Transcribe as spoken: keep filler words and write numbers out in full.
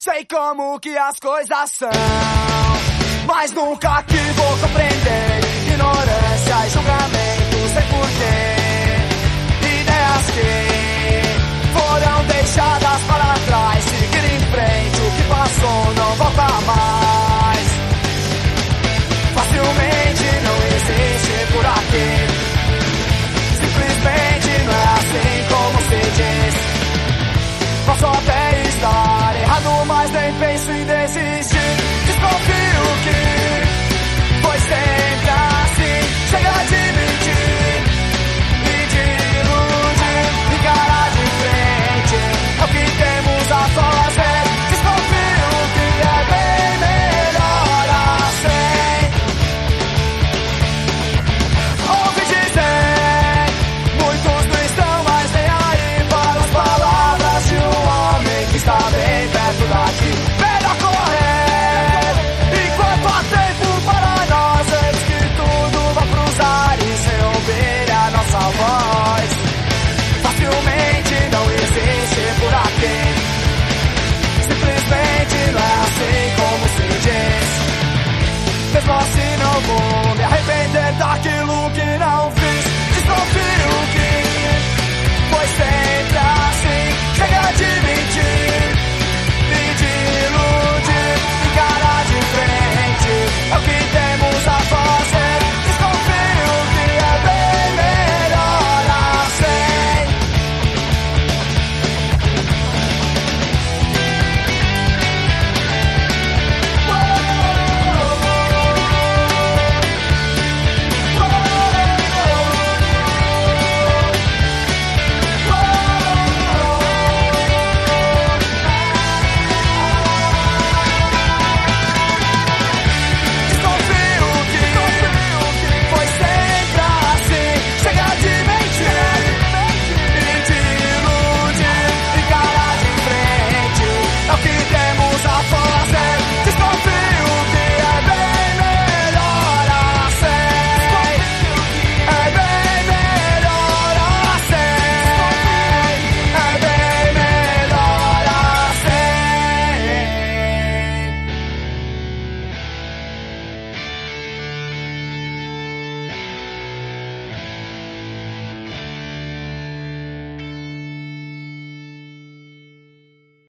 Sei como que as coisas são, mas nunca que vou compreender ignorância e julgamento sem porquê. Ideias que foram deixadas para trás, seguir em frente, o que passou não volta mais. Facilmente não existe por aqui, simplesmente não é assim como se diz. Posso até estar errado, mas nem penso em desistir. Desconfio que foi sempre assim. Chega de mentir e de iludir, encarar de frente é o que temos a solas ver. Desconfio que é bem melhor assim. Ouvi dizer, muitos não estão mais nem aí para as palavras de um homem que está bem perto daqui. Melhor correr enquanto há tempo para nós, antes que tudo vá cruzar e sem ouvir a nossa voz. Facilmente não existe por aqui, simplesmente não é assim como se diz. Mesmo assim não vou me arrepender daquilo